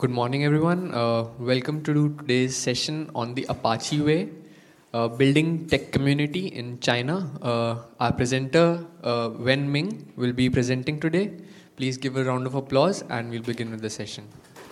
Good morning, everyone. Welcome to today's session on the Apache Way, building tech community in China. Our presenter, Wen Ming, will be presenting today. Please give a round of applause and we'll begin with the session.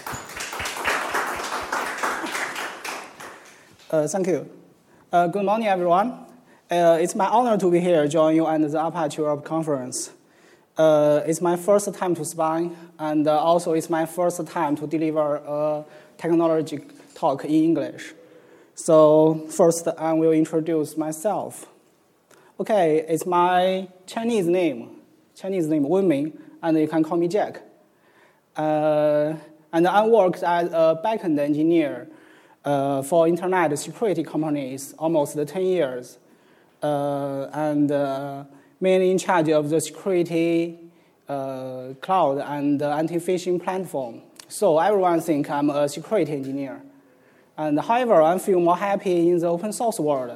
Thank you. Good morning, everyone. It's my honor to be here joining you at the Apache Europe conference. It's my first time to speak, and also it's my first time to deliver a technology talk in English. So first, I will introduce myself. Okay, it's my Chinese name, Wen Ming, and you can call me Jack. And I worked as a backend engineer for internet security companies almost 10 years, and mainly in charge of the security cloud and anti-phishing platform. So everyone thinks I'm a security engineer. And however, I feel more happy in the open source world.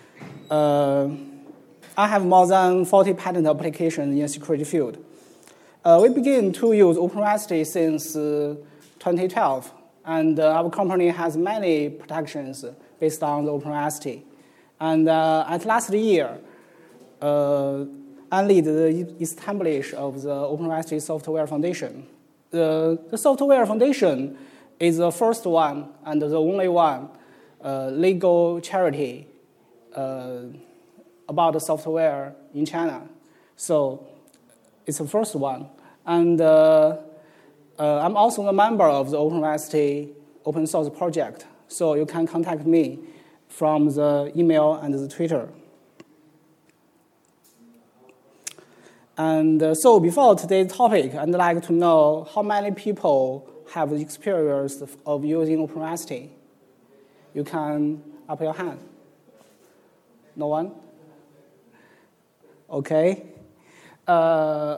I have more than 40 patent applications in the security field. We began to use OpenRST since 2012, and our company has many protections based on the OpenRST. And at last year, I lead the establishment of the OpenRST Software Foundation. The Software Foundation is the first one and the only one legal charity about the software in China. So it's the first one. And I'm also a member of the OpenRST open source project. So you can contact me from the email and the Twitter. And so before today's topic, I'd like to know how many people have the experience of using OpenRST. You can up your hand. No one? Okay. So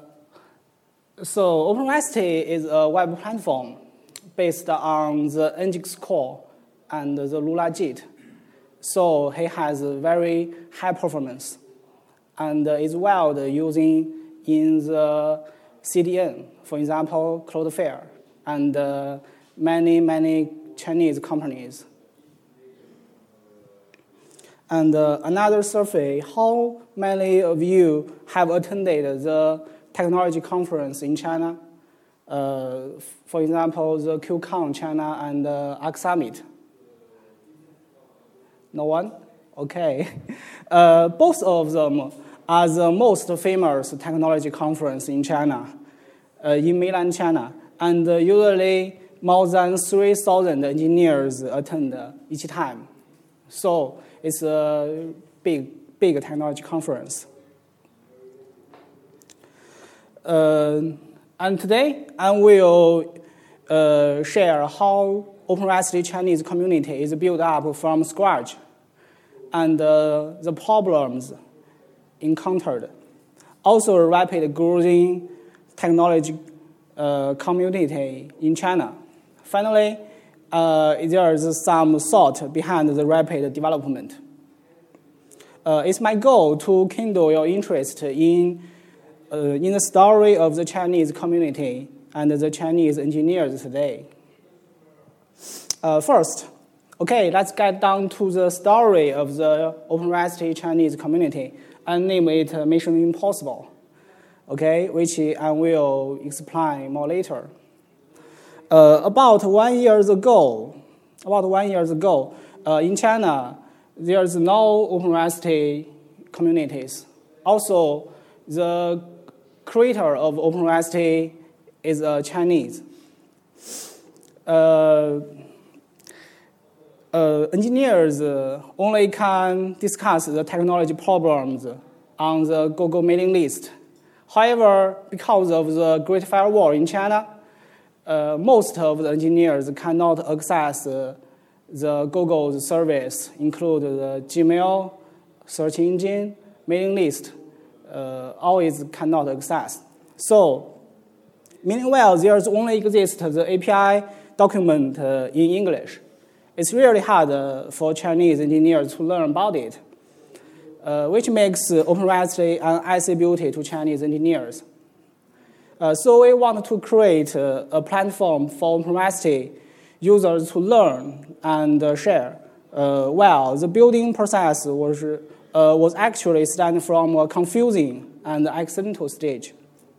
OpenRST is a web platform based on the Nginx core and the Lua JIT. So it has a very high performance and is well using in the CDN, for example, Cloudflare, and many Chinese companies. And another survey, how many of you have attended the technology conference in China? For example, the QCon China and Arc Summit. No one? Okay. Both of them are the most famous technology conference in China, in mainland China. And usually more than 3,000 engineers attend each time. So it's a big technology conference. And today I will share how OpenRST Chinese community is built up from scratch and the problems encountered. Also, a rapid growing technology community in China. Finally, there is some thought behind the rapid development. It's my goal to kindle your interest in the story of the Chinese community and the Chinese engineers today. First, okay, let's get down to the story of the OpenRST Chinese community and name it Mission Impossible, okay, which I will explain more later. About 1 year ago, in China, there's no OpenRST communities. Also, the creator of OpenRST is Chinese. Engineers only can discuss the technology problems on the Google mailing list. However, because of the Great Firewall in China, most of the engineers cannot access the Google's service, including the Gmail, search engine, mailing list, always cannot access. So, meanwhile, there's only exists the API document in English. It's really hard for Chinese engineers to learn about it, which makes OpenRST an IC beauty to Chinese engineers. So we want to create a platform for OpenRST users to learn and share. Well, the building process was actually starting from a confusing and accidental stage.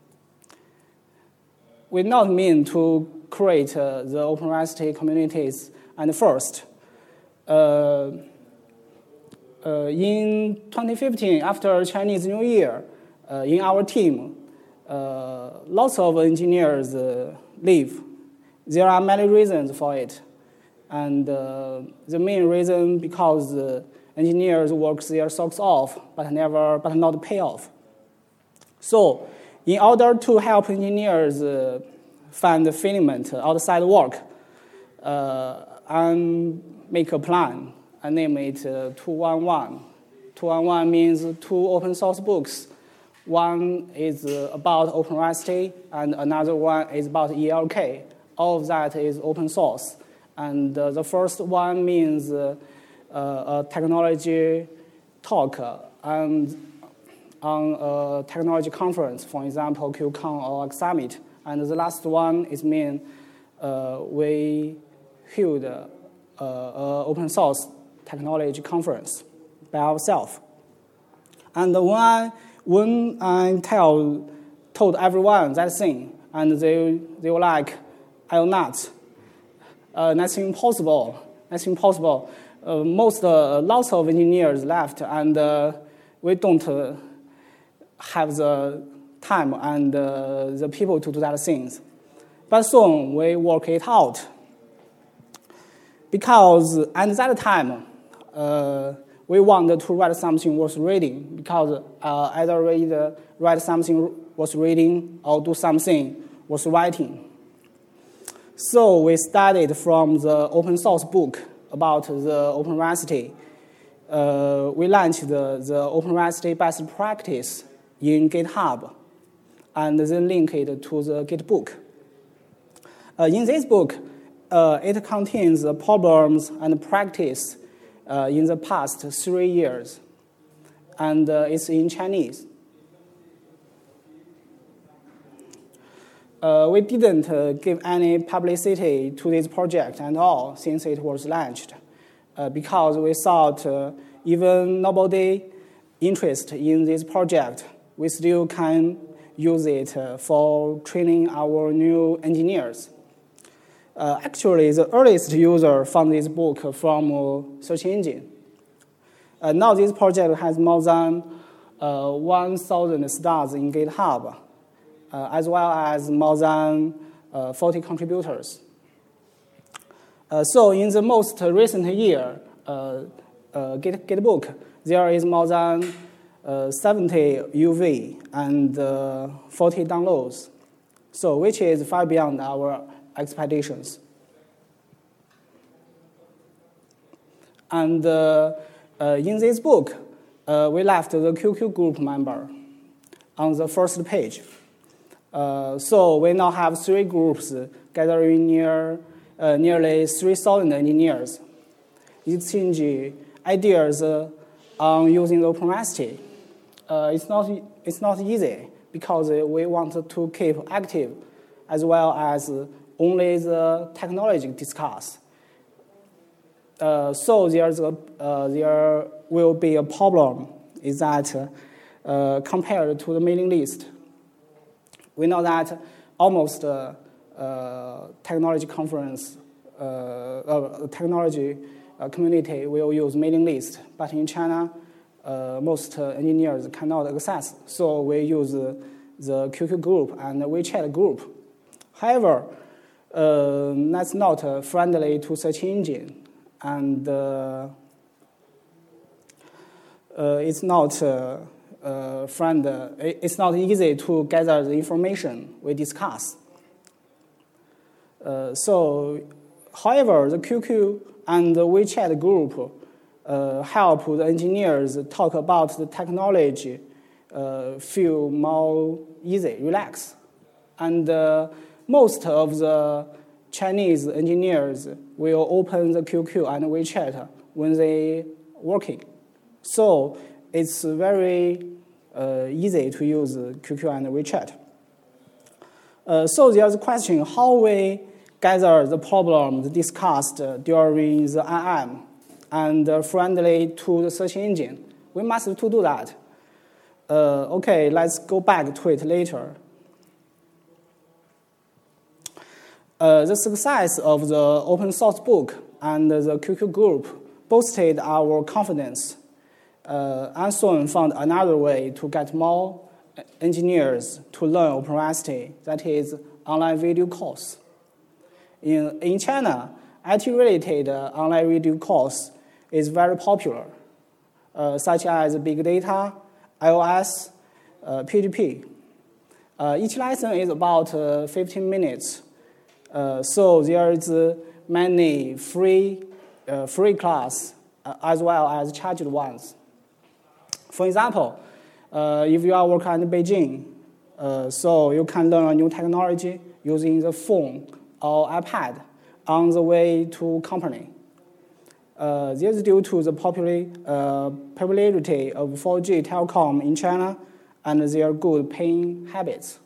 We not mean to create the OpenRST communities and first. In 2015, after Chinese New Year, in our team, lots of engineers leave. There are many reasons for it. And the main reason because engineers work their socks off, but not pay off. So, in order to help engineers find fulfillment outside work, and make a plan, I name it 211. 211 means 2 open source books. One is about OpenRST, and another one is about ELK. All of that is open source. And the first one means a technology talk and on a technology conference, for example, QCon or Summit. And the last one is we held an open source technology conference by ourselves. And when I told everyone that thing, and they were like, I will not. That's impossible. That's impossible. Lots of engineers left, and we don't have the time and the people to do that things. But soon we work it out. Because at that time, we wanted to write something worth reading, because either write something worth reading or do something worth writing. So we started from the open source book about the OpenRST. We launched the OpenRST best practice in GitHub, and then link it to the Gitbook. In this book, it contains the problems and practice in the past 3 years, and it's in Chinese. We didn't give any publicity to this project at all since it was launched, because we thought even nobody interested in this project, we still can use it for training our new engineers. Actually, the earliest user found this book from search engine. Now this project has more than 1,000 stars in GitHub, as well as more than 40 contributors. So in the most recent year, Gitbook, there is more than 70 UV and 40 downloads, so which is far beyond our expectations. And in this book, we left the QQ group member on the first page. So we now have 3 groups gathering nearly 3,000 engineers, exchange ideas on using OpenRST. It's not easy, because we want to keep active as well as only the technology discuss. So there will be a problem, is that compared to the mailing list, we know that almost technology conference, technology community will use mailing list, but in China, most engineers cannot access. So we use the QQ group and the WeChat group. However, that's not friendly to search engine, and it's not it's not easy to gather the information we discuss. However, the QQ and the WeChat group help the engineers talk about the technology, feel more easy, relax. And most of the Chinese engineers will open the QQ and WeChat when they working. So it's very easy to use QQ and WeChat. So there's a question, how we gather the problems discussed during the IM and friendly to the search engine. We must do that. Okay, let's go back to it later. The success of the open source book and the QQ group boosted our confidence, and soon found another way to get more engineers to learn OpenRST, that is, online video course. In China, IT-related online video course is very popular, such as big data, iOS, PGP. Each lesson is about 15 minutes, so there is many free class as well as charged ones. For example, if you are working in Beijing, so you can learn a new technology using the phone or iPad on the way to company. This is due to the popularity of 4G telecom in China and their good paying habits.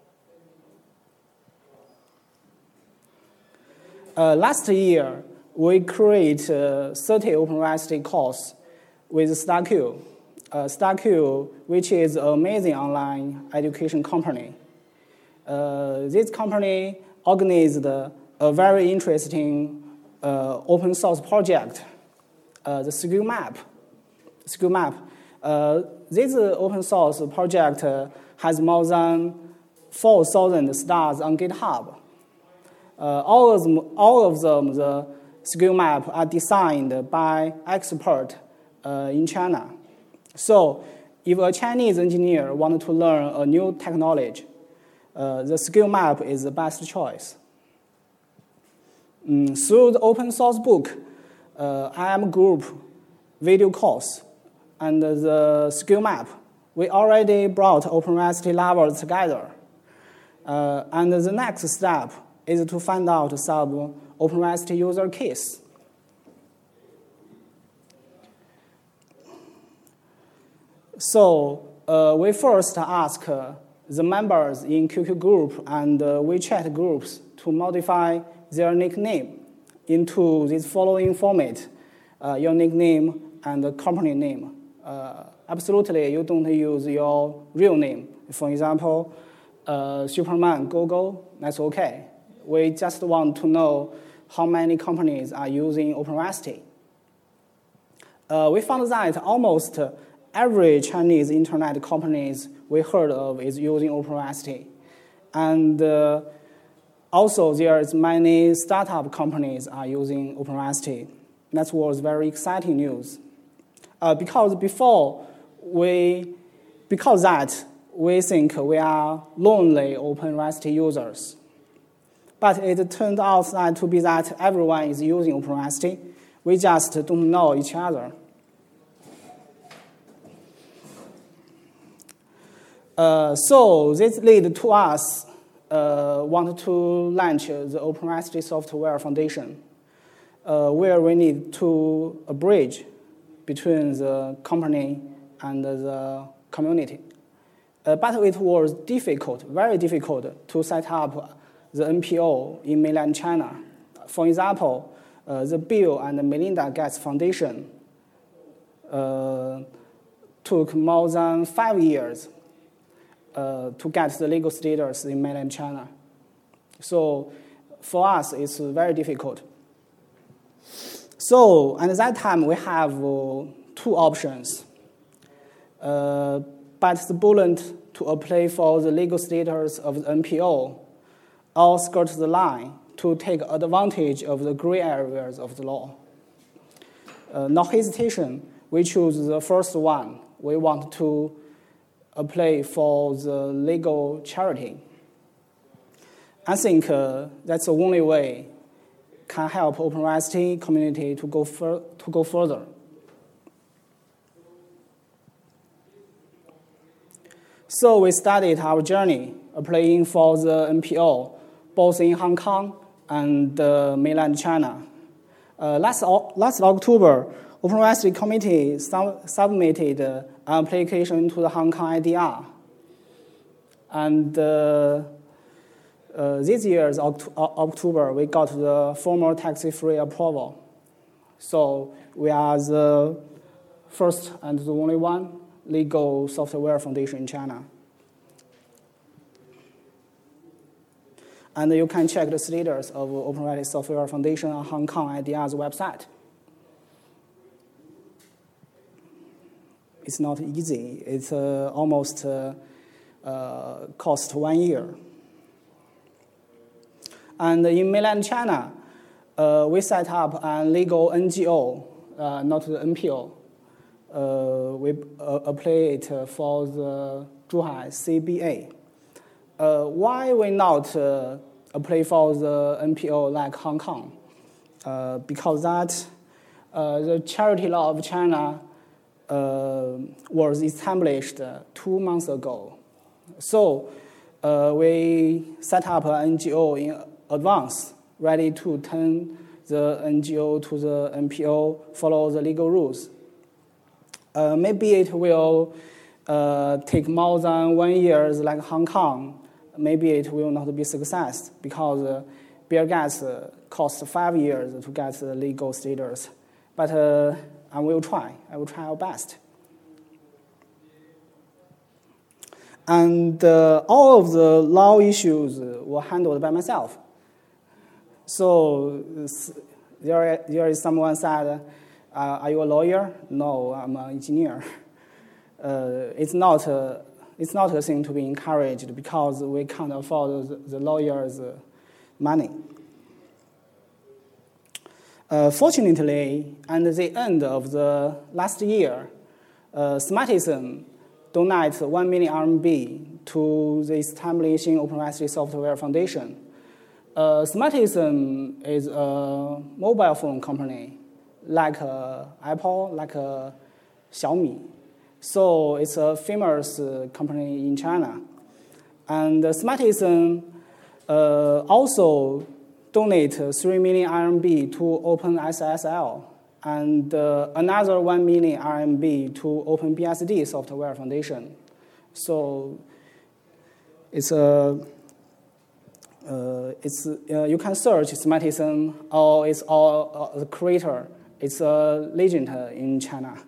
Last year, we created 30 OpenRST courses with StarQ. StarQ, which is an amazing online education company. This company organized a very interesting open source project, the Skill Map. This open source project has more than 4,000 stars on GitHub. All of them, the Skill Map, are designed by experts in China. So if a Chinese engineer wants to learn a new technology, the Skill Map is the best choice. Through the open source book, IM group video course, and the Skill Map, we already brought OpenRST lovers together. And the next step is to find out some OpenRST user case. So we first ask the members in QQ group and WeChat groups to modify their nickname into this following format: your nickname and the company name. Absolutely, you don't use your real name. For example, Superman Gogo, that's okay. We just want to know how many companies are using OpenRST. We found that almost every Chinese internet companies we heard of is using OpenRST. And also there is many startup companies are using OpenRST. That was very exciting news. Because that we think we are lonely OpenRST users. But it turned out to be that everyone is using OpenRST. We just don't know each other. So this led to us want to launch the OpenRST Software Foundation, where we need to a bridge between the company and the community. But it was difficult, very difficult, to set up the NPO in mainland China. For example, the Bill and Melinda Gates Foundation took more than 5 years to get the legal status in mainland China. So for us, it's very difficult. So at that time, we have two options. But the bullet to apply for the legal status of the NPO or skirt the line to take advantage of the gray areas of the law. No hesitation, we choose the first one. We want to apply for the legal charity. I think that's the only way can help OpenRST community to go further. So we started our journey applying for the NPO, both in Hong Kong and mainland China. Last October, OpenRST committee submitted an application to the Hong Kong IDR. And This year's October, we got the formal tax-free approval. So we are the first and the only one legal software foundation in China. And you can check the status of OpenWriting Software Foundation on Hong Kong IDR's website. It's not easy. It's almost cost 1 year. And in mainland China, we set up a legal NGO, not the NPO. We apply it for the Zhuhai CBA. Why we not apply for the NPO like Hong Kong? Because that the charity law of China was established 2 months ago. So we set up an NGO in advance, ready to turn the NGO to the NPO, follow the legal rules. Maybe it will take more than 1 year like Hong Kong. Maybe it will not be success because Bill Gates cost 5 years to get the legal status. But I will try. I will try our best. And all of the law issues were handled by myself. So there is someone said, are you a lawyer? No, I'm an engineer. It's not a thing to be encouraged because we can't afford the lawyers' money. Fortunately, at the end of the last year, Smartisan donated 1 million RMB to the establishing OpenWriting Software Foundation. Smartisan is a mobile phone company, like Apple, like Xiaomi. So it's a famous company in China. And Smartisan also donated 3 million RMB to OpenSSL and another 1 million RMB to OpenBSD Software Foundation. So it's you can search Smartisan or it's all the creator. It's a legend in China.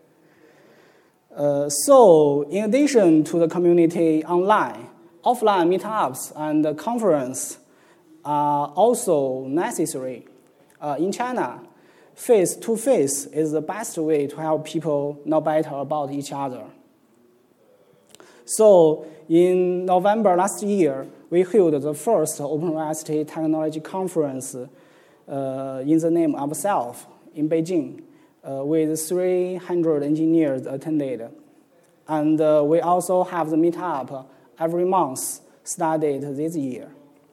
So in addition to the community online, offline meetups and conference are also necessary. In China, face-to-face is the best way to help people know better about each other. So in November last year, we held the first OpenWriting Technology Conference in the name of self in Beijing, with 300 engineers attended. And we also have the meetup every month started this year.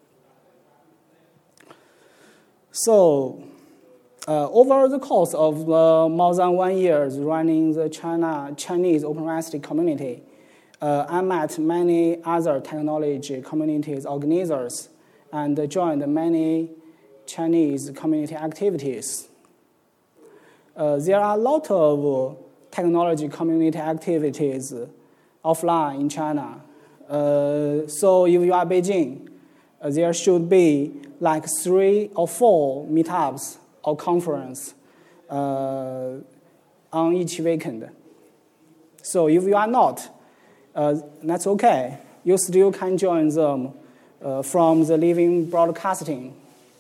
So over the course of more than 1 year running the Chinese OpenWriting community, I met many other technology communities organizers and joined many Chinese community activities. There are a lot of technology community activities offline in China. So if you are Beijing, there should be like 3 or 4 meetups or conference on each weekend. So if you are not, that's okay. You still can join them from the living broadcasting.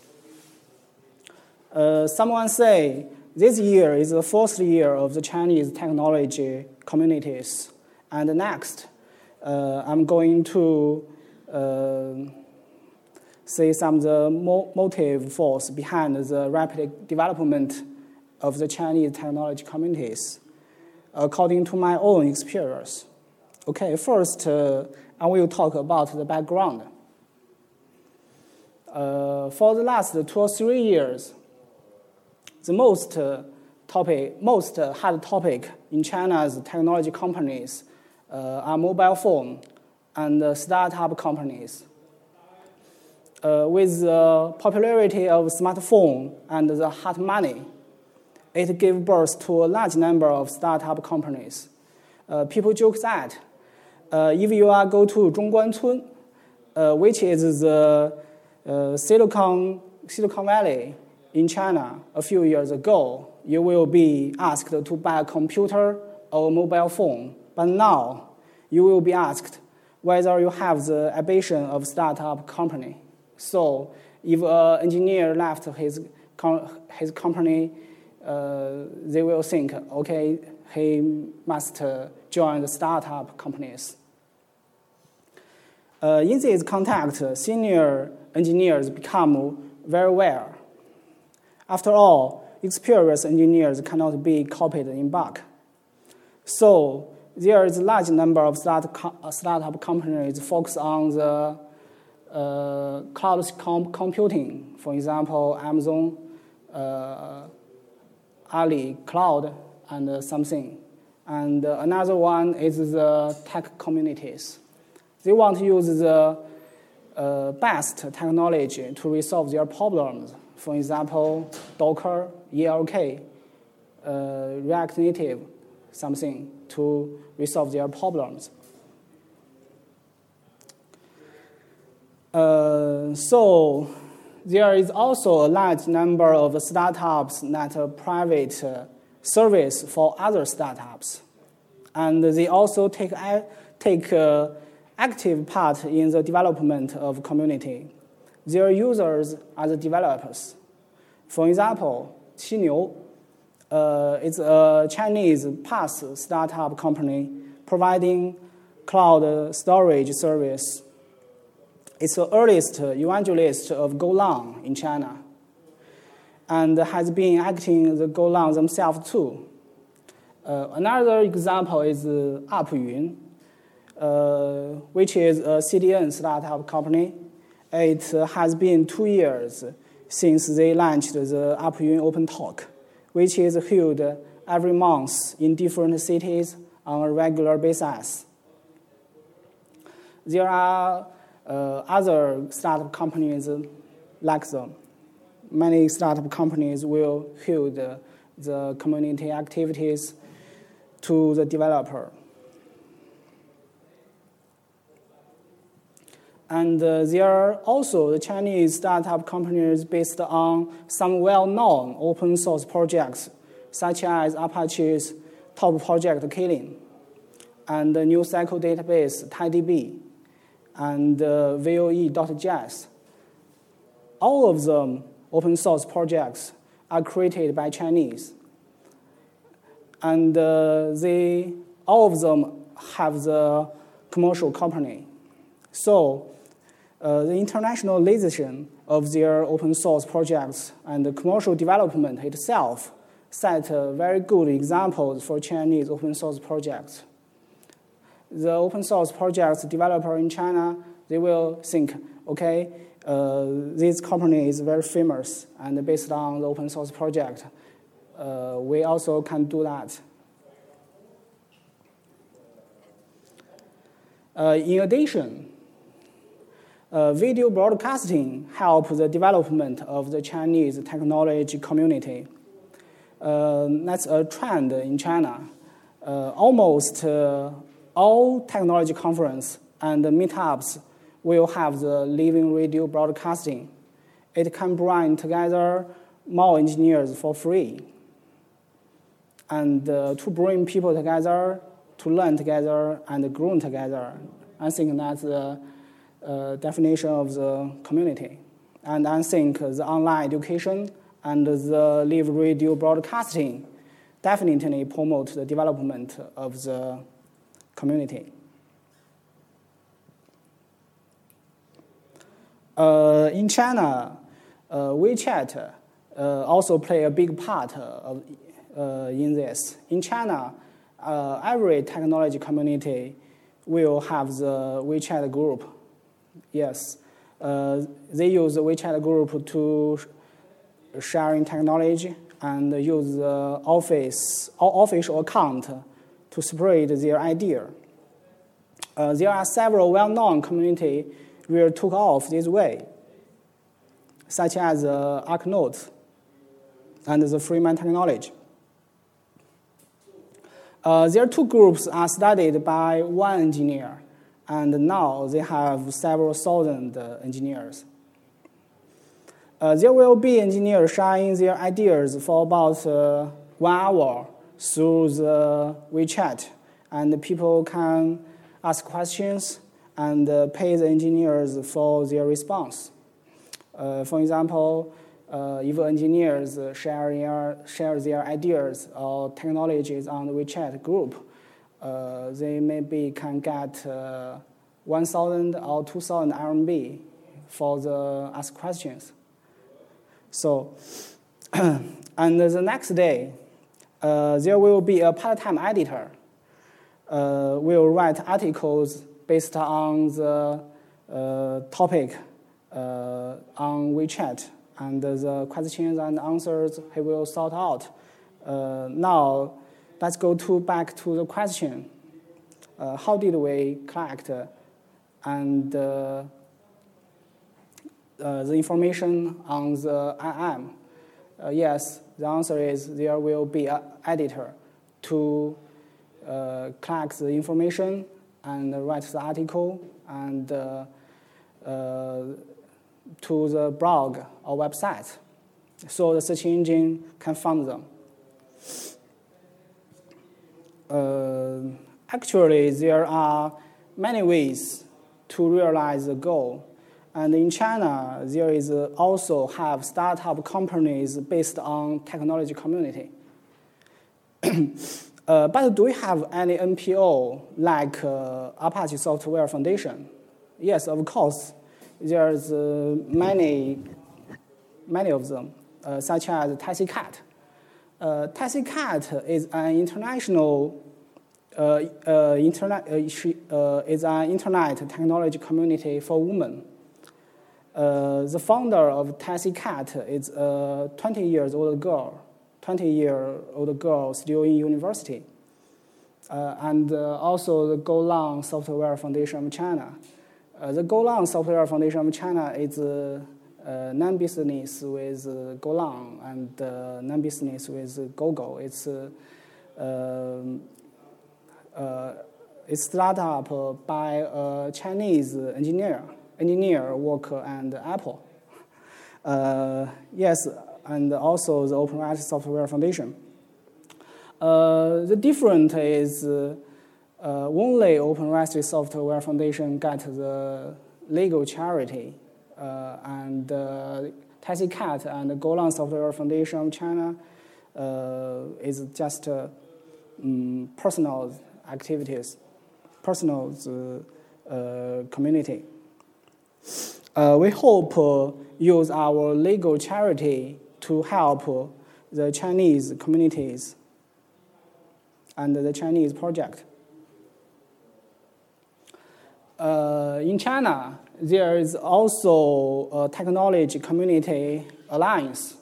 Someone say this year is the 4th year of the Chinese technology communities. And next, I'm going to say some of the motive force behind the rapid development of the Chinese technology communities, according to my own experience. Okay, first, I will talk about the background. For the last 2 or 3 years, the most hot topic in China's technology companies are mobile phone and startup companies. With the popularity of smartphone and the hot money, it gave birth to a large number of startup companies. People joke that if you go to Zhongguancun, which is the Silicon Valley in China a few years ago, you will be asked to buy a computer or a mobile phone. But now, you will be asked whether you have the ambition of startup company. So if an engineer left his company, they will think, okay, he must join the startup companies. In this context, senior engineers become very rare. After all, experienced engineers cannot be copied in bulk. So there is a large number of startup companies focused on the cloud computing. For example, Amazon, Ali Cloud, and something. And another one is the tech communities. They want to use the best technology to resolve their problems. For example, Docker, ELK, React Native, something to resolve their problems. So there is also a large number of startups that are private service for other startups. And they also take active part in the development of community. Their users are the developers. For example, Qiniu is a Chinese PaaS startup company providing cloud storage service. It's the earliest evangelist of Golang in China and has been acting the Golang themselves too. Another example is Apyun, which is a CDN startup company. It has been 2 years since they launched the Apyun Open Talk, which is held every month in different cities on a regular basis. There are other startup companies like them. Many startup companies will hold the community activities to the developer. And there are also the Chinese startup companies based on some well-known open source projects, such as Apache's top project Kylin, and the NewCycle database TiDB, and VOE.js. All of them open source projects are created by Chinese. And all of them have the commercial company. So the internationalization of their open source projects and the commercial development itself set very good examples for Chinese open source projects. The open source projects developer in China, they will think, okay, this company is very famous and based on the open source project, we also can do that. In addition, video broadcasting helps the development of the Chinese technology community. That's a trend in China. Almost all technology conferences and meetups will have the living radio broadcasting. It can bring together more engineers for free. And to bring people together, to learn together, and grow together. I think that's the definition of the community. And I think the online education and the live radio broadcasting definitely promote the development of the community. In China, WeChat also play a big part in this. In China, every technology community will have the WeChat group. Yes, they use the WeChat group to sharing technology and use the official account to spread their idea. There are several well-known communities which took off this way, such as Arknote and the Freeman Technology. Their two groups are studied by one engineer, and now they have several thousand engineers. There will be engineers sharing their ideas for about 1 hour through the WeChat, and people can ask questions and pay the engineers for their response. For example, if engineers share their ideas or technologies on the WeChat group, they maybe can get 1,000 or 2,000 RMB for the ask questions. So, and the next day, there will be a part-time editor. Will write articles based on the topic on WeChat, and the questions and answers he will sort out. Now, let's go back to the question. How did we collect and the information on the IM? Yes, the answer is there will be an editor to collect the information and write the article and to the blog or website, so the search engine can find them. Actually, there are many ways to realize the goal. And in China, there is also have startup companies based on technology community. But do we have any NPO like Apache Software Foundation? Yes, of course. There's many of them, such as TaxiCat. TaxiCat is an international is an internet technology community for women. The founder of TaxiCat is a 20-year-old girl still in university. And also the Golang Software Foundation of China. The Golang Software Foundation of China is non-business with Golang and non-business with Google. It's started up by a Chinese engineer worker and Apple. Yes, and also the Open Access Software Foundation. The difference is only Open Access Software Foundation got the legal charity, and TaxiCat and the Golang Software Foundation of China is just personal activities, personal community. We hope use our legal charity to help the Chinese communities and the Chinese project. In China, there is also a technology community alliance.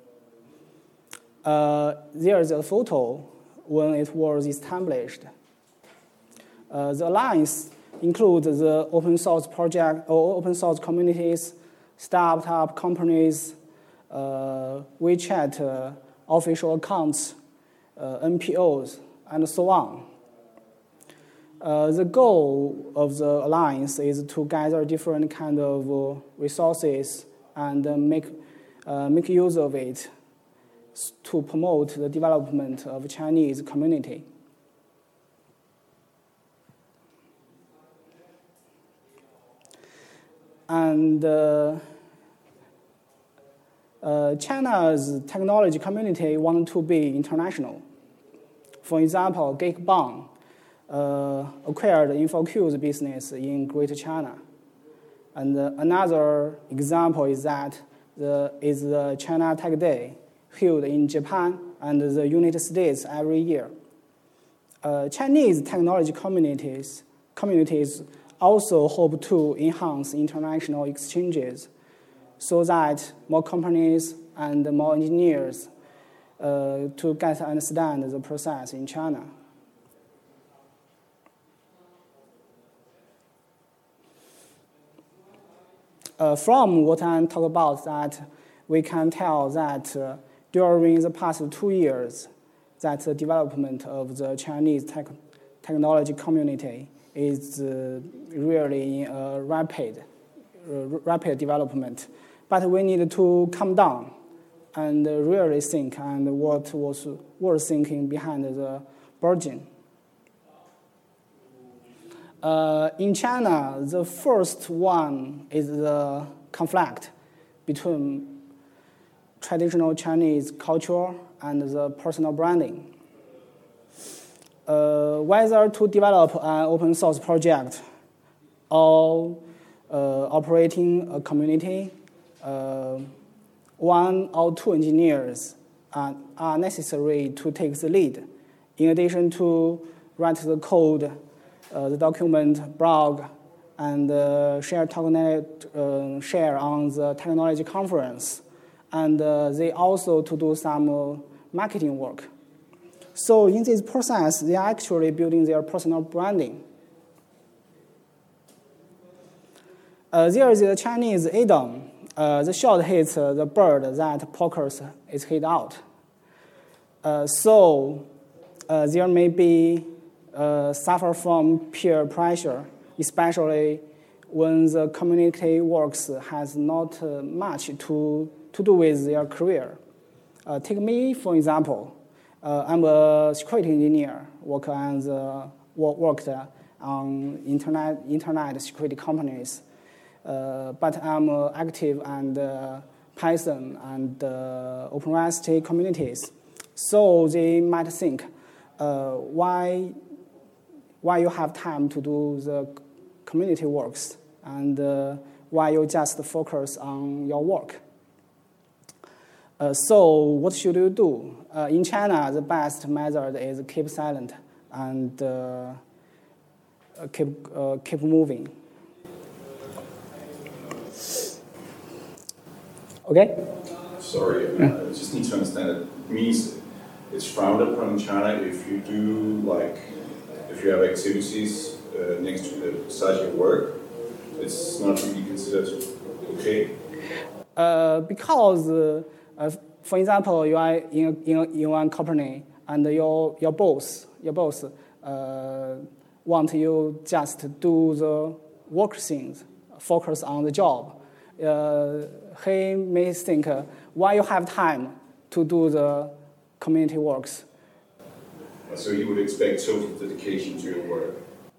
There is a photo when it was established. The alliance includes the open source project or open source communities, startup companies, WeChat official accounts, NPOs, and so on. The goal of the alliance is to gather different kind of resources and make use of it to promote the development of Chinese community. And China's technology community wants to be international. For example, Geekbang acquired InfoQ's business in Greater China. And another example is that the China Tech Day held in Japan and the United States every year. Chinese technology communities also hope to enhance international exchanges so that more companies and more engineers to get to understand the process in China. From what I'm talking about, that we can tell that during the past 2 years, that the development of the Chinese technology community is really in a rapid development. But we need to calm down and really think and what was worth thinking behind the Beijing. In China, the first one is the conflict between traditional Chinese culture and the personal branding. Whether to develop an open source project or operating a community, one or two engineers are necessary to take the lead. In addition to write the code, the document, blog, and share on the technology conference. And they also to do some marketing work. So in this process, they are actually building their personal branding. There is the Chinese idiom, the shot hits the bird that pokers its head out. So there may be suffer from peer pressure, especially when the community works has not much to do with their career. Take me, for example. I'm a security engineer, worked on internet security companies. But I'm active in Python and OpenRST communities. So they might think, why you have time to do the community works and why you just focus on your work. So what should you do? In China, the best method is keep silent and keep moving. Okay? Sorry, I just need to understand it. It means it's frowned upon in China if you do, if you have activities next to besides your work, it's not really considered okay? Because, for example, you are in one company and your boss want you just do the work things, focus on the job. He may think, why you have time to do the community works? So you would expect total dedication to your work?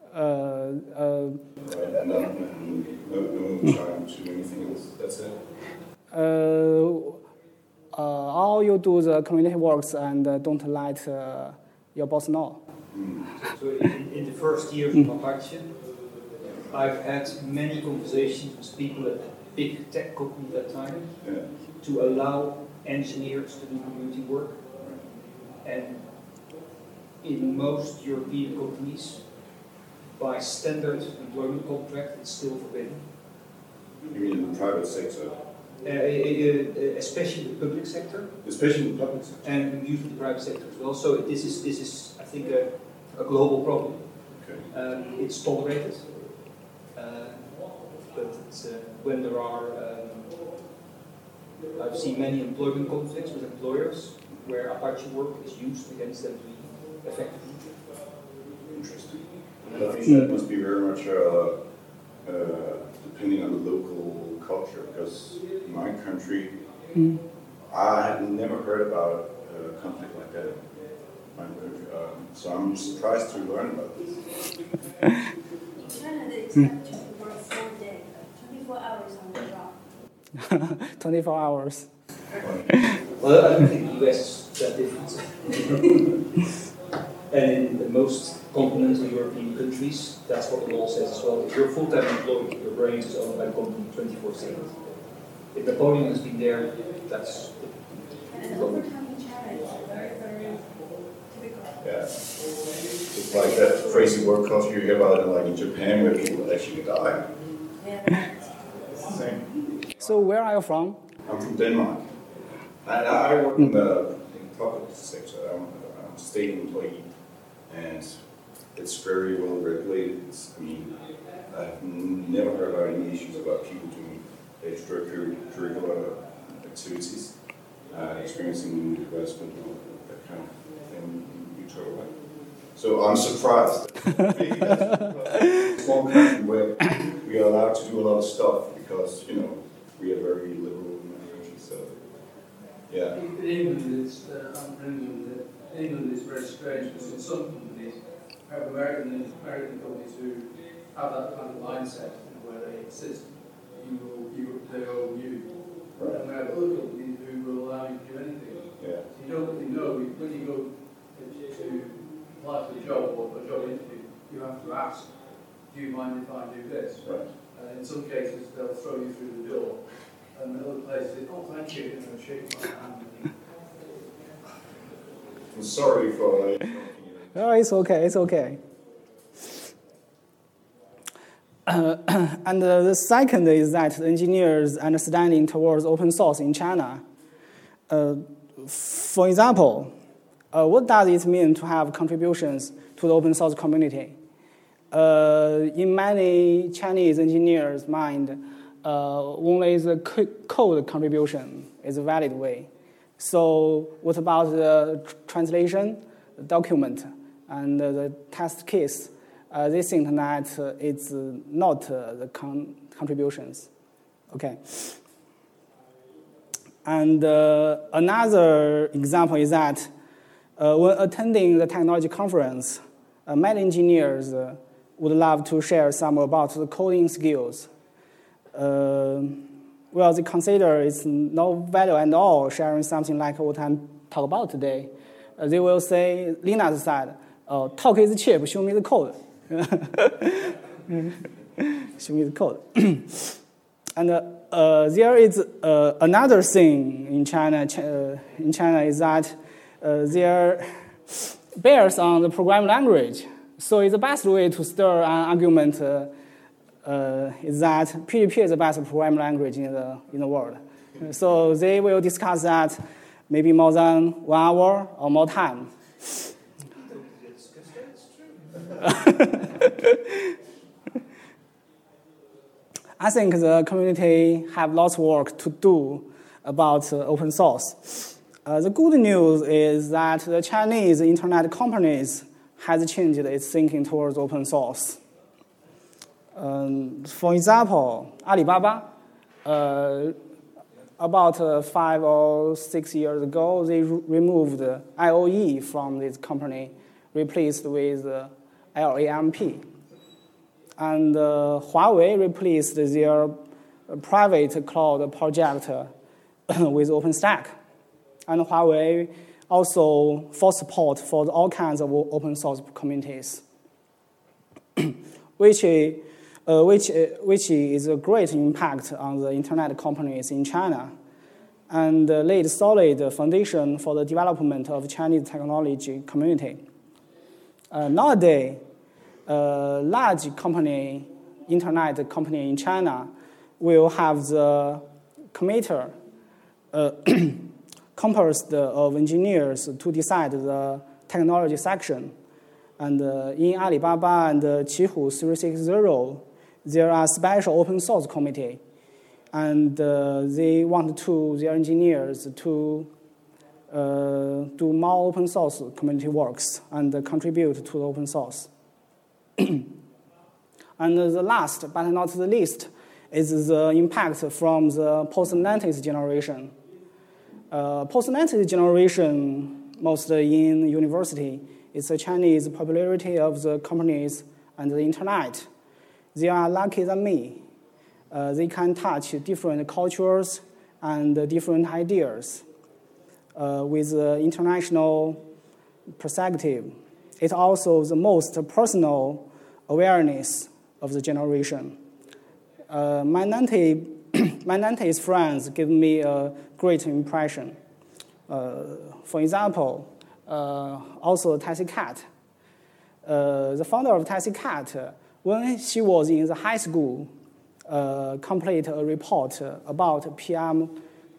Right, and no time to anything else, that's it? All you do the community works and don't let your boss know. So in the first years of Apache, I've had many conversations with people at big tech companies at that time to allow engineers to do community work. And in most European companies, by standard employment contract, it's still forbidden. You mean in the private sector? Especially the public sector. Especially in the public sector? And usually the private sector as well. So this is I think, a global problem. Okay. It's tolerated. But when there are, I've seen many employment conflicts with employers where Apache work is used against them effectively. Interesting. And I think that must be very much depending on the local culture, because in my country, I had never heard about a conflict like that. So I'm surprised to learn about this. In China, they expect you to work 4 days, 24 hours on the job. 24 hours. Well, I don't think the US is that different. And in most continental European countries, that's what the law says as well. If you're a full-time employee, your brain is owned by the company 24/7. If Napoleon has been there, that's... And overcome in China is very, very typical. Yeah. It's like that crazy work culture you hear about in Japan where people actually die. Yeah. Same. So where are you from? I'm from Denmark. I work in the public sector. I'm a state employee, and it's very well regulated. I've never heard about any issues about people doing extracurricular activities, experiencing new development, that kind of thing you talk about. So I'm surprised. Maybe that's a small country where we are allowed to do a lot of stuff because, you know, we are very liberal in that country. So, yeah. In England, England is very strange because in some companies, we have American companies who have that kind of mindset where they insist they owe you. Right. And we have other companies who will allow you to do anything. Yeah. So you don't really know when you go to apply for a job or a job interview, you have to ask, do you mind if I do this? Right. In some cases, they'll throw you through the door. And in other places, oh, thank you, and shake my hand. I'm sorry for Oh, it's okay, it's okay. And the second is that the engineers' understanding towards open source in China. For example, what does it mean to have contributions to the open source community? In many Chinese engineers' mind, only the code contribution is a valid way. So what about the translation, the document, and the test case? They think that it's not the contributions. Okay. And another example is that when attending the technology conference, many engineers would love to share some about the coding skills. Well, they consider it's no value at all sharing something like what I'm talking about today. They will say, Linus said, talk is cheap, show me the code. Show me the code. And there is another thing in China. Is that there bears on the programming language. So it's the best way to stir an argument is that PHP is the best programming language in the world. So they will discuss that maybe more than 1 hour or more time. I think the community have lots of work to do about open source. The good news is that the Chinese internet companies has changed its thinking towards open source. For example, Alibaba, about 5 or 6 years ago, they removed IOE from this company, replaced with LAMP. And Huawei replaced their private cloud project with OpenStack. And Huawei also for support for all kinds of open source communities, which is a great impact on the internet companies in China and laid solid foundation for the development of Chinese technology community. Nowadays, large company, internet company in China will have the committee composed of engineers to decide the technology section. And in Alibaba and Qihoo 360, there are special open source committee. And they want their engineers to do more open source community works and contribute to the open source. And the last, but not the least, is the impact from the post-90s generation. Post-90s generation, mostly in university, is the Chinese popularity of the companies and the internet. They are lucky than me. They can touch different cultures and different ideas with international perspective. It's also the most personal awareness of the generation. My 90s friends give me a great impression. For example, also Taxi Cat. The founder of Taxi Cat, when she was in the high school, completed a report about PM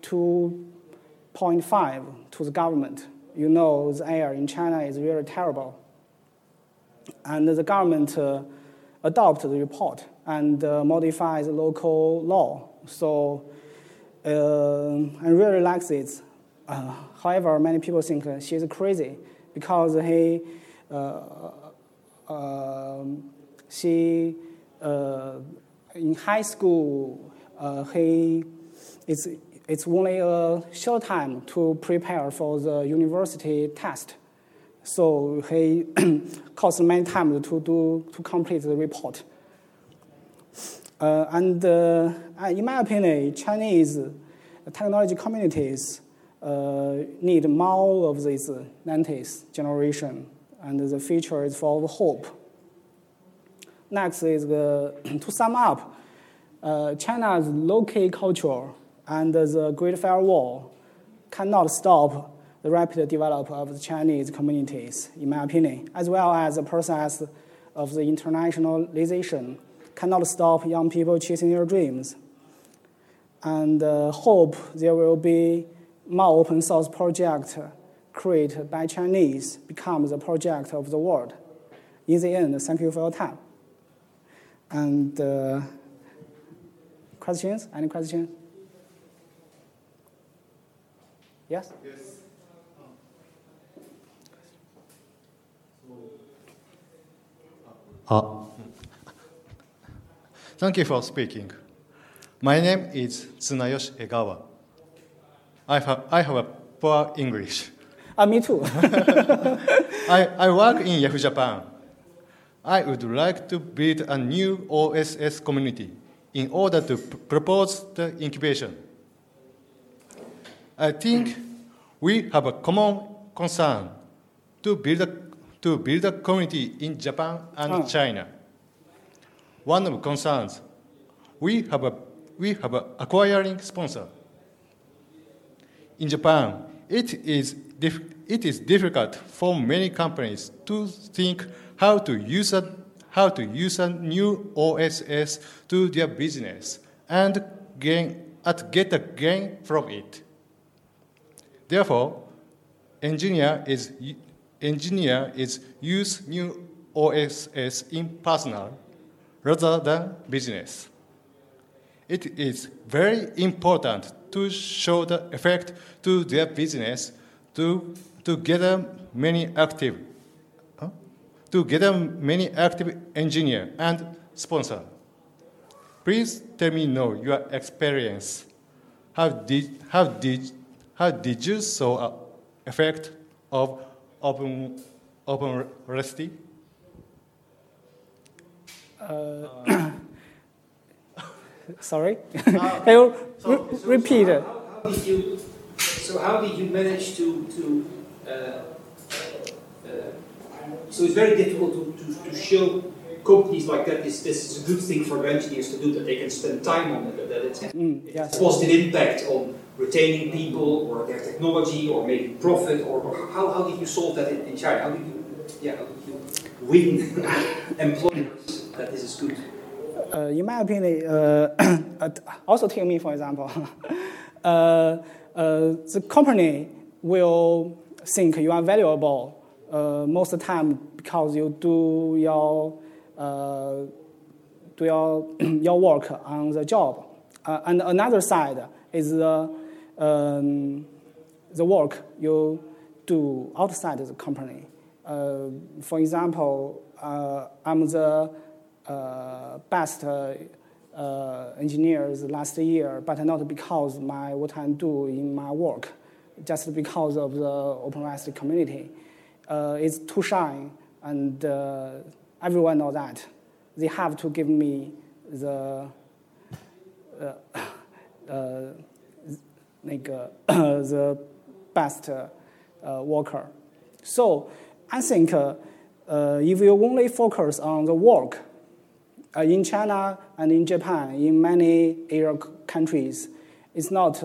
2.5 to the government. You know, the air in China is very terrible. And the government adopted the report and modified the local law. So I really like this. However, many people think she's crazy because he she in high school it's only a short time to prepare for the university test, so he cost many time to complete the report. And in my opinion, Chinese technology communities need more of this 90s generation, and the future is full of hope. Next is to sum up, China's low-key culture and the Great Firewall cannot stop the rapid development of the Chinese communities, in my opinion, as well as the process of the internationalization cannot stop young people chasing their dreams. And hope there will be more open source projects created by Chinese become the project of the world. In the end, thank you for your time. And questions? Any questions? Yes? Yes. Thank you for speaking. My name is Tsunayoshi Egawa. I have a poor English. Me too. I work in Yahoo Japan. I would like to build a new OSS community in order to propose the incubation. I think we have a common concern to build a community in Japan and China. One of the concerns, we have a acquiring sponsor. In Japan, it is difficult for many companies to think how to use a new OSS to their business and get a gain from it. Therefore, engineer is use new OSS in personal rather than business. It is very important to show the effect to their business to gather many active engineer and sponsor. Please tell me your experience. How did you saw an effect of open REST? Sorry, can you repeat? How did you manage to so it's very difficult to show companies like that this is a good thing for engineers to do, that they can spend time on it, that it's a positive impact on retaining people or their technology or making profit, or how did you solve that in China? How did you win employers that this is good? In my opinion, also take me for example, the company will think you are valuable most of the time because you do your work on the job. And another side is the work you do outside the company. For example, I'm the best engineers last year, but not because what I do in my work, just because of the OpenREST community. It's too shy, and everyone knows that. They have to give me the the best worker. So I think if you only focus on the work in China and in Japan, in many Asian countries, it's not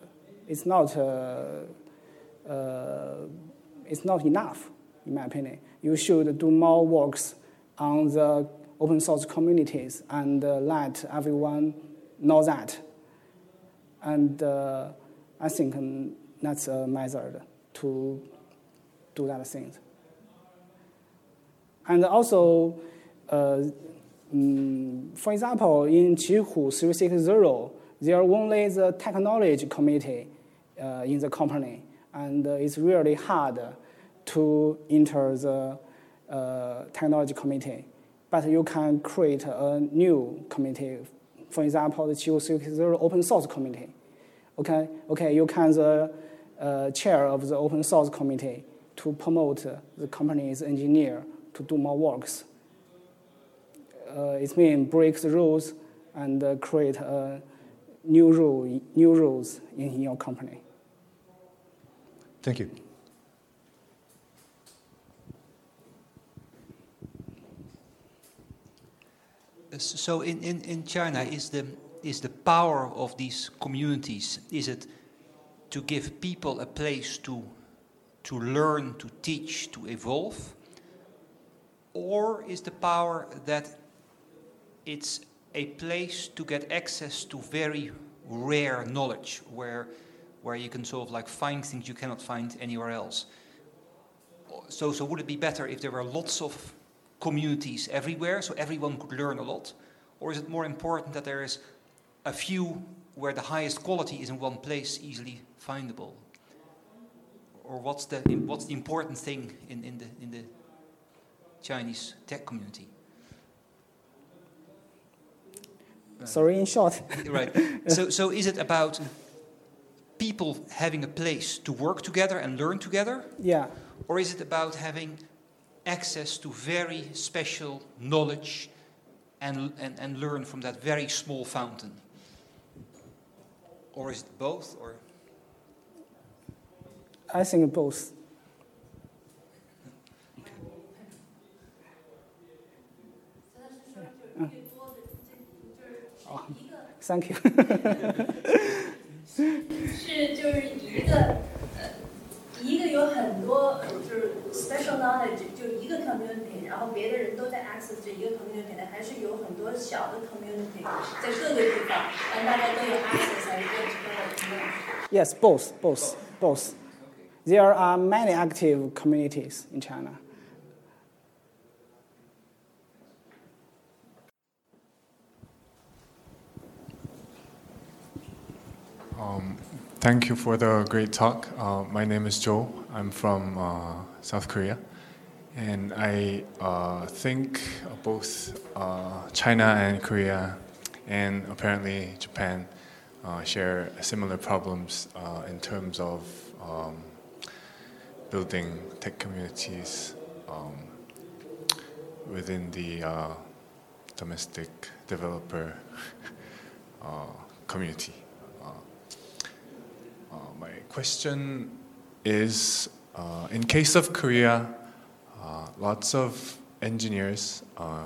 enough, in my opinion. You should do more works on the open source communities and let everyone know that. And I think that's a method to do that thing. And also, for example, in Qihoo 360, there are only the technology committee in the company, and it's really hard to enter the technology committee, but you can create a new committee. For example, the Q60 open source committee. Okay, you can the chair of the open source committee to promote the company's engineer to do more works. It means break the rules and create new rules in your company. Thank you. So in China, is the power of these communities, is it to give people a place to learn, to teach, to evolve? Or is the power that it's a place to get access to very rare knowledge where you can sort of like find things you cannot find anywhere else? So would it be better if there were lots of communities everywhere so everyone could learn a lot? Or is it more important that there is a few where the highest quality is in one place, easily findable? Or what's the important thing in the Chinese tech community? Sorry, in short. Right. So is it about people having a place to work together and learn together? Yeah. Or is it about having access to very special knowledge and learn from that very small fountain? Or is it both? Or I think both. Thank you. 是就是一个有很多就是 special knowledge 就一个 community， 然后别的人都在 access 这一个 community 的，还是有很多小的 community 在各个地方，让大家都有 access 来 get together。 Yes, both. There are many active communities in China. Thank you for the great talk. My name is Joe. I'm from South Korea. And I think both China and Korea and apparently Japan share similar problems in terms of building tech communities within the domestic developer community. My question is, in case of Korea, lots of engineers,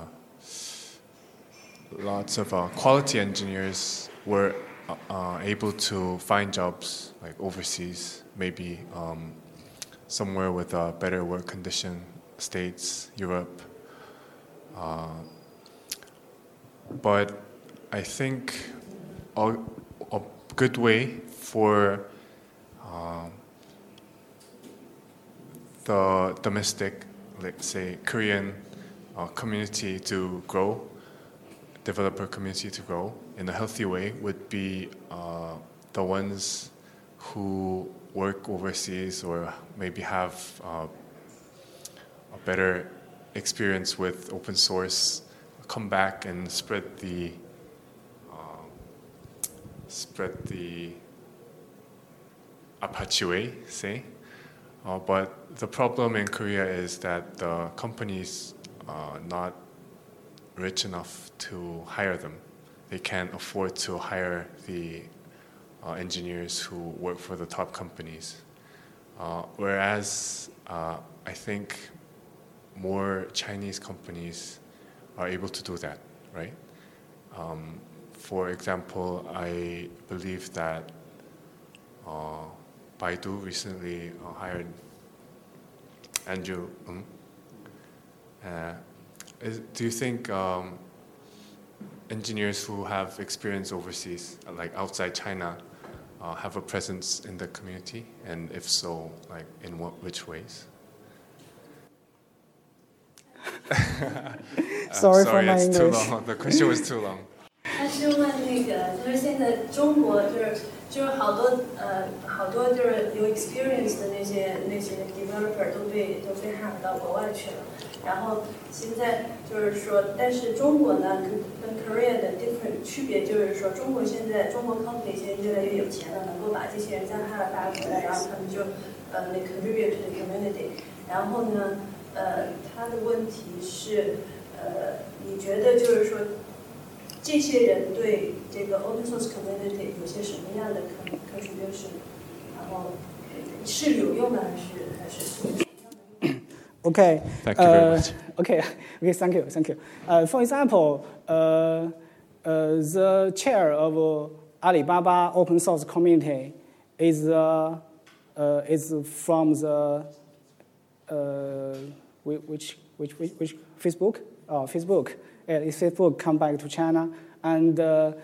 lots of quality engineers were able to find jobs like overseas, maybe somewhere with a better work condition, States, Europe. But I think a good way for the domestic, let's say, Korean community to grow, developer community to grow in a healthy way would be the ones who work overseas or maybe have a better experience with open source, come back and spread the Apache way, say. But the problem in Korea is that the companies are not rich enough to hire them. They can't afford to hire the engineers who work for the top companies. Whereas I think more Chinese companies are able to do that, right? For example, I believe that Baidu recently hired Andrew Ng. Do you think engineers who have experience overseas, like outside China, have a presence in the community? And if so, like in which ways? Sorry for my it's English. too long. The question was too long. 他是问那个，就是现在中国就是就是好多就是有 experience 的那些 developer 都被 hire 到国外去了。然后现在就是说，但是中国呢跟 Korea 的 different 区别就是说，中国 company 现在越来越有钱了，能够把这些人再 hire back 回来，然后他们就contribute to the community。然后呢，他的问题是，你觉得就是说，这些人对这个 open source community 有些什么样的 contribution？ 然后是有用的还是 Okay. Thank you very much. Okay. Thank you. For example, the chair of Alibaba open source community is from the which Facebook? Facebook. It's Facebook come back to China, and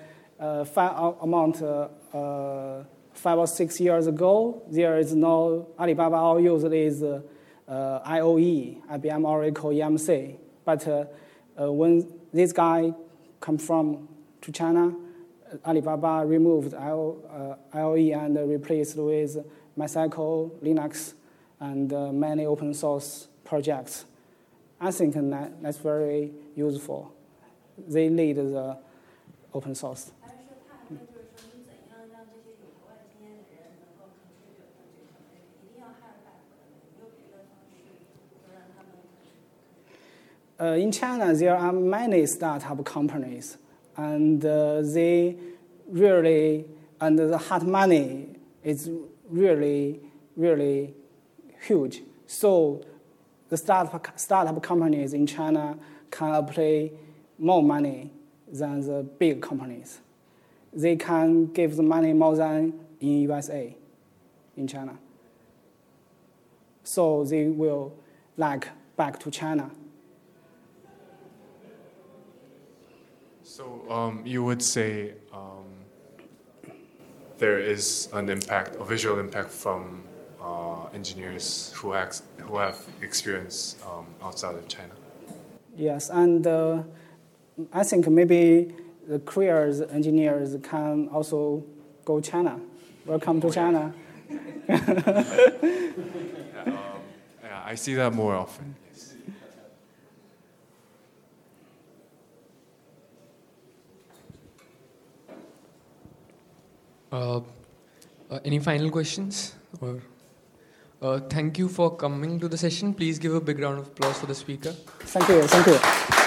5 or 6 years ago, there is no Alibaba all used is IOE, IBM Oracle EMC. But when this guy come from to China, Alibaba removed IOE and replaced with MySQL, Linux, and many open source projects. I think that's very useful. They lead the open source. In China, there are many startup companies, and they really, and the hard money is really, really huge. So the startup companies in China can apply more money than the big companies. They can give the money more than in USA, in China. So they will back to China. So you would say there is an impact, a visual impact from engineers who have experience outside of China. Yes, and I think maybe the careers engineers can also go China. Welcome to China. Yeah, I see that more often. Yes. Any final questions? Thank you for coming to the session. Please give a big round of applause for the speaker. Thank you.